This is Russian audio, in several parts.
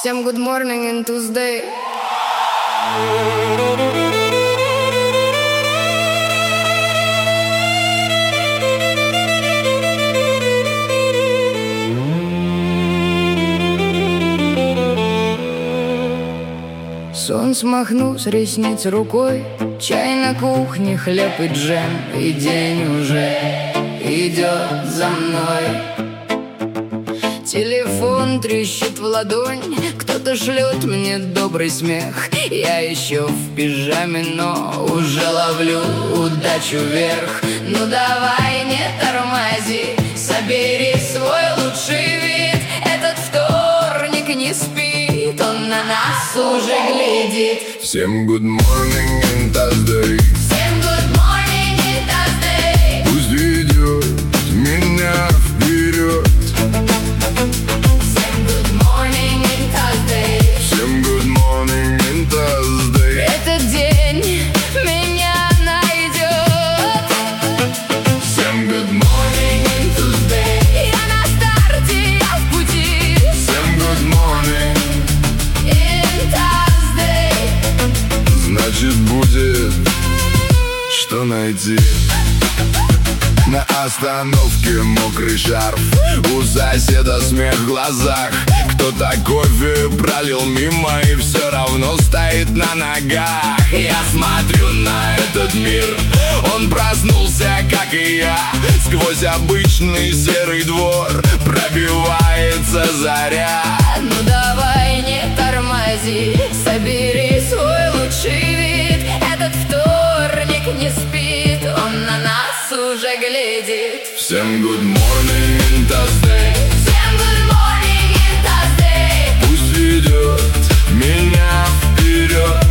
Всем good morning and Tuesday. Сон смахнул с ресниц рукой, чай на кухне, хлеб и джем, и день уже идет за мной. Телефон трещит в ладонь, кто-то шлет мне добрый смех. Я еще в пижаме, но уже ловлю удачу вверх. Ну давай, не тормози, собери свой лучший вид. Этот вторник не спит, он на нас уже глядит. Всем good morning and Thursday. Всем good morning and Thursday. Пусть ведет меня вперед. Всем good morning and Thursday. Всем good morning and Thursday. Этот день меня найдет. Всем good morning and Tuesday. Я на старте, я в пути. Всем good morning. And Thursday. Значит будет что найти. На остановке мокрый шарф, у соседа смех в глазах. Кто-то кофе пролил мимо и все равно стоит на ногах. Я смотрю на этот мир, он проснулся, как и я. Сквозь обычный серый двор пробивается заря. Ну давай, не тормози, собери свой лучший вид. Этот вторник не спит, он на нас уже глядит. Всем good morning and Thursday. Всем good morning and Thursday. Пусть ведет меня вперед.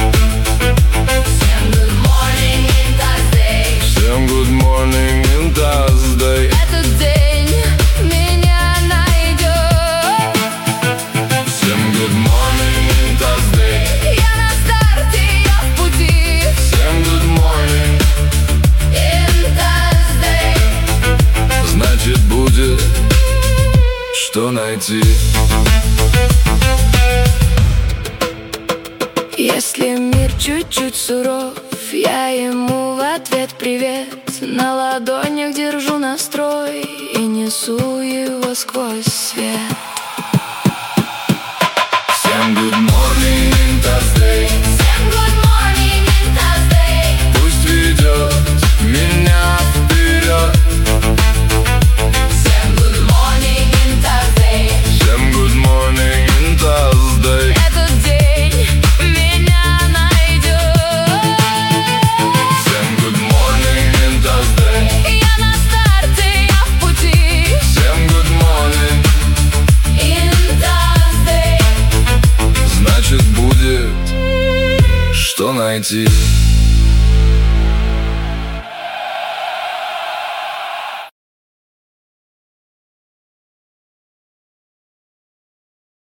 Всем good morning and Thursday. Всем good morning and Thursday. Этот день меня найдет. Всем good morning and Thursday. Я на старте, я в пути. Всем good morning. And Thursday. Значит будет что найти. Если мир чуть-чуть суров, я ему в ответ привет. На ладонях держу настрой и несу его сквозь свет. Всем good morning and Thursday. Всем good morning and Thursday. Пусть ведет меня вперед. Всем good morning and Thursday. Всем good morning and Thursday. Этот день меня найдет. Всем good morning and Thursday. Я на старте, я в пути. Всем good morning. And Thursday. Значит будет что найти.